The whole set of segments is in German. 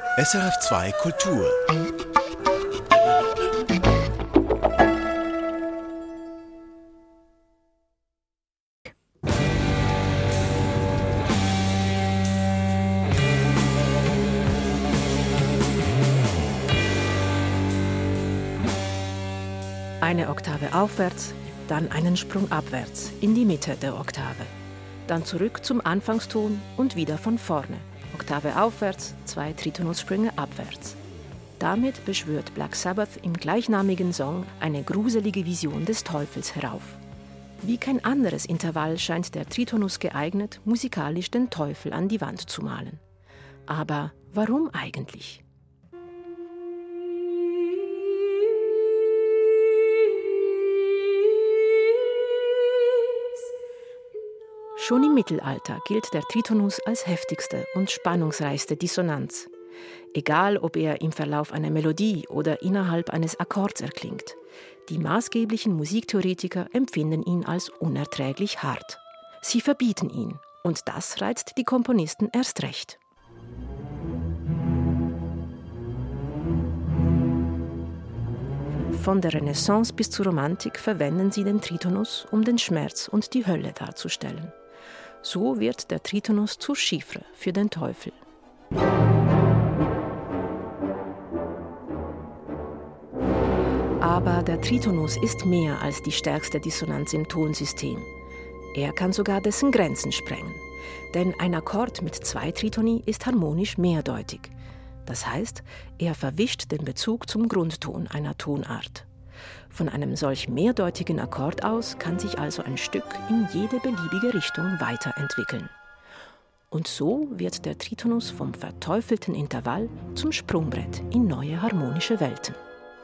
SRF2 Kultur. Eine Oktave aufwärts, dann einen Sprung abwärts in die Mitte der Oktave. Dann zurück zum Anfangston und wieder von vorne. Oktave aufwärts, 2 Tritonussprünge abwärts. Damit beschwört Black Sabbath im gleichnamigen Song eine gruselige Vision des Teufels herauf. Wie kein anderes Intervall scheint der Tritonus geeignet, musikalisch den Teufel an die Wand zu malen. Aber warum eigentlich? Schon im Mittelalter gilt der Tritonus als heftigste und spannungsreichste Dissonanz. Egal, ob er im Verlauf einer Melodie oder innerhalb eines Akkords erklingt. Die maßgeblichen Musiktheoretiker empfinden ihn als unerträglich hart. Sie verbieten ihn, und das reizt die Komponisten erst recht. Von der Renaissance bis zur Romantik verwenden sie den Tritonus, um den Schmerz und die Hölle darzustellen. So wird der Tritonus zur Chiffre für den Teufel. Aber der Tritonus ist mehr als die stärkste Dissonanz im Tonsystem. Er kann sogar dessen Grenzen sprengen. Denn ein Akkord mit 2 Tritoni ist harmonisch mehrdeutig. Das heißt, er verwischt den Bezug zum Grundton einer Tonart. Von einem solch mehrdeutigen Akkord aus kann sich also ein Stück in jede beliebige Richtung weiterentwickeln. Und so wird der Tritonus vom verteufelten Intervall zum Sprungbrett in neue harmonische Welten.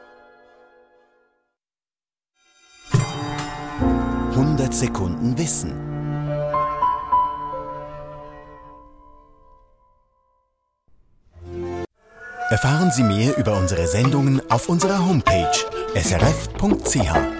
100 Sekunden Wissen. Erfahren Sie mehr über unsere Sendungen auf unserer Homepage srf.ch.